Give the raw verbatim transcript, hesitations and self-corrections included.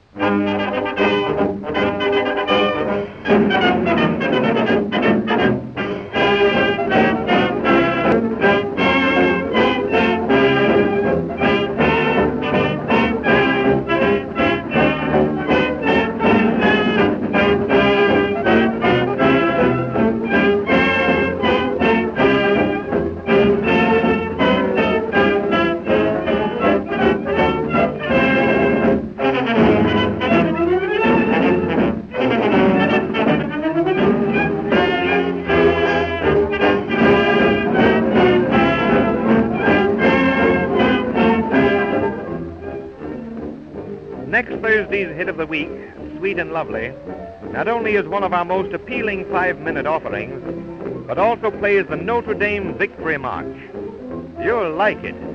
Next Thursday's hit of the week, Sweet and Lovely, not only is one of our most appealing five-minute offerings, but also plays the Notre Dame Victory March. You'll like it.